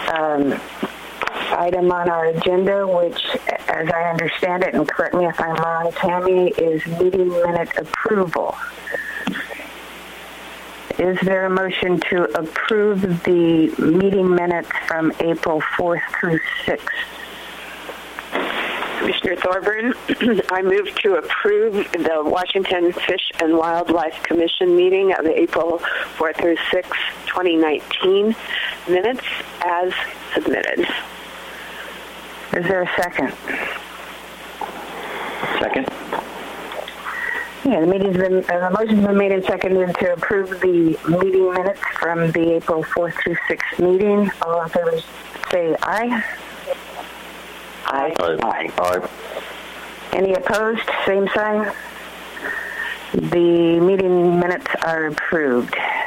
item on our agenda, which, as I understand it, and correct me if I'm wrong, Tammy, is meeting minute approval. Is there a motion to approve the meeting minutes from April 4th through 6th? Commissioner Thorburn, I move to approve the Washington Fish and Wildlife Commission meeting of April 4th through 6th, 2019 minutes as submitted. Is there a second? Second. Yeah, the motion's been made and seconded to approve the meeting minutes from the April 4th through 6th meeting. All in favor say aye. Aye. Aye. Aye. Any opposed? Same sign. The meeting minutes are approved.